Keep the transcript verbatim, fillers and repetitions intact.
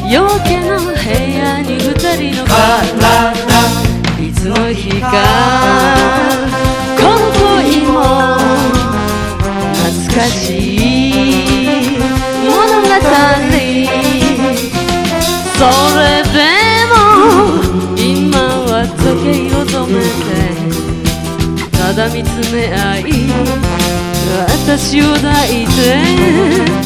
夜明けの部屋に二人の体いつの日かこの恋も懐かしい物語それでも今は時計を止めてただ見つめ合い私を抱いて